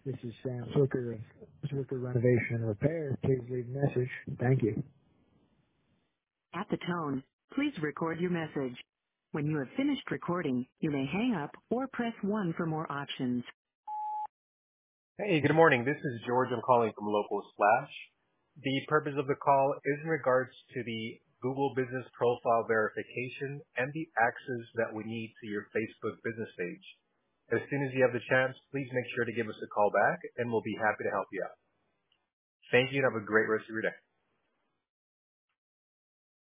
This is Sam Swicker of Swicker Renovation and Repair. Please leave a message. Thank you. At the tone, please record your message. When you have finished recording, you may hang up or press 1 for more options. Hey, good morning. This is George. I'm calling from Local Splash. The purpose of the call is in regards to the Google Business Profile verification and the access that we need to your Facebook business page. As soon as you have the chance, please make sure to give us a call back and we'll be happy to help you out. Thank you and have a great rest of your day.